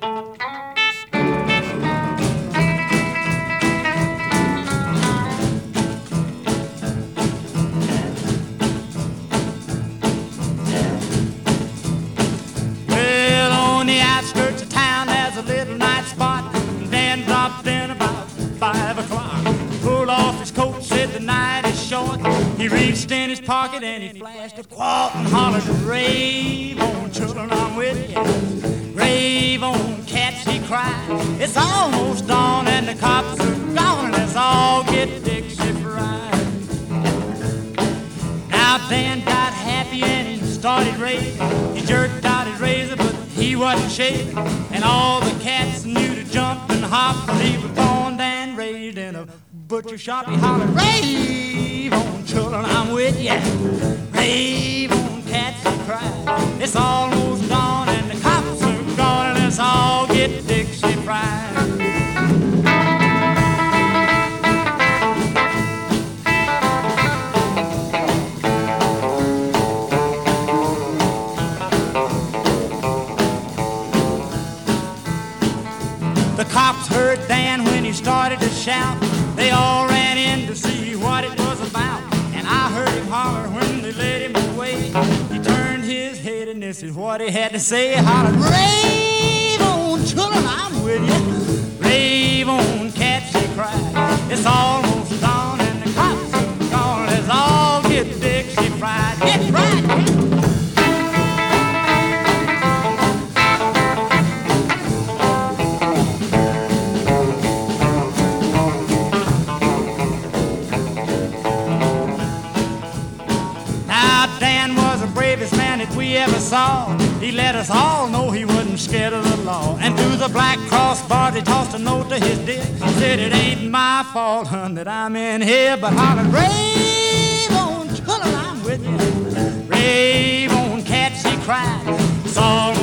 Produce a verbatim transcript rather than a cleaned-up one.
Well, on the outskirts of town there's a little night spot, and Dan dropped in about five o'clock. Pulled off his coat, said the night is short. He reached in his pocket and he flashed a quart and hollered, "Rave on, children, I'm with you. Rave on, cats," he cried. "It's almost dawn and the cops are gone, and let's all get Dixie fried." Now Dan got happy and he started raving. He jerked out his razor, but he wasn't shaving. And all the cats knew to jump and hop, 'cause he was born and raised in a butcher shop. He hollered, "Rave on, children, I'm with ya. Rave on, cats," he cried. "It's almost dawn and the cops are gone, and let's all get Dixie fried." The cops heard Dan when he started to shout. They all ran in to see what it was about, and I heard him holler when they led him away. He turned his head and this is what he had to say. He hollered, "Rave on, children, I'm with you. Rave on, cats," he cried. "It's almost dawn and the cops are gone. Let's all get Dixie fried. Get fried, get that we ever saw. He let us all know he wasn't scared of the law. And through the black crossbars he tossed a note to his dear. Said, "It ain't my fault, hun, that I'm in here, but hollered, rave on, children, I'm with you. Rave on, cats," he cried. "It's all